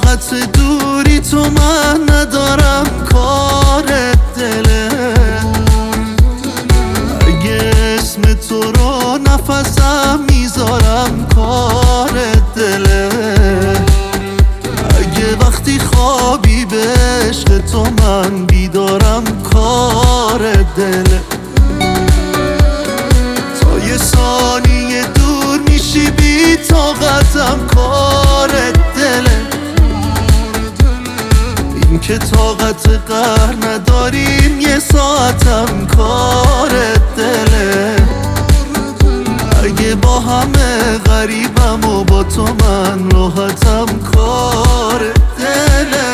طاقت دوری تو من ندارم، کار دله. اگه اسم تو رو نفسم میذارم، کار دله. اگه وقتی خوابی به عشق تو من بیدارم، کار دله. تا یه ثانیه دور میشی بی طاقتم، کار دله. این که طاقت قهر نداریم یه ساعتم، کار دله. اگه با همه غریبم و با تو من راحتم، کار دله.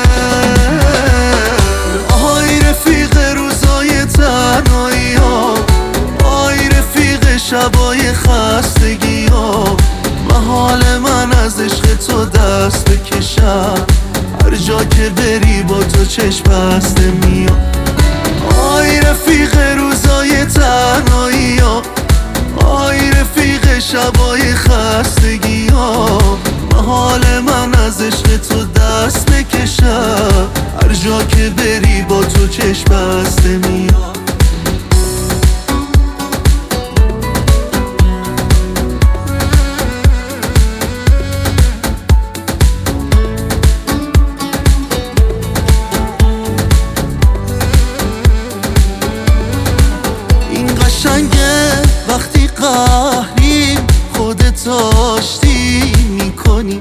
آهای رفیق روزای تنهایی ها، آهای رفیق شبای خستگی ها. محال من از عشق تو دست بکشم، هر جا که بری با تو چشم بسته میام. آی رفیق روزای تنهایی ها، آی رفیق شبای خستگی ها. محال من از عشق تو دست بکشم، هر جا که بری با تو چشم بسته میام. وقتی قهریم خودت آشتی میکنی،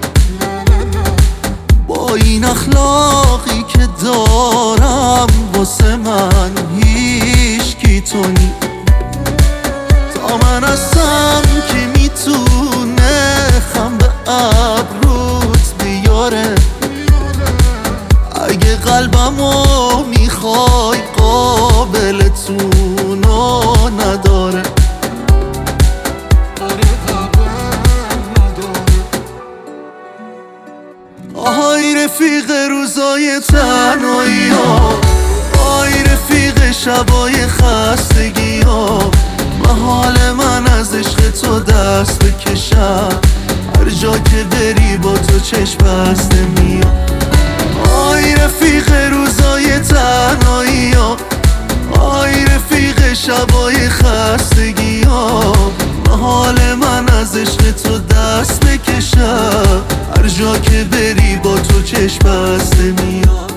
با این اخلاقی که دارم واسه من هیچکی تو نی. تا من هستم که میتونه خم به ابروت بیاره. اگه قلبمو میخوای قابلتونو نداره. آهای رفیق روزای تنهایی ها، آهای رفیق شبای خستگی ها. محال من از عشق تو دست بکشم، هر جا که بری با تو چشم بسته میام. آهای رفیق روزای تنهایی ها، آهای رفیق شبای خستگی ها. محال من از عشق تو دست بکشم، هر جا که بری با تو چشم بسته میام.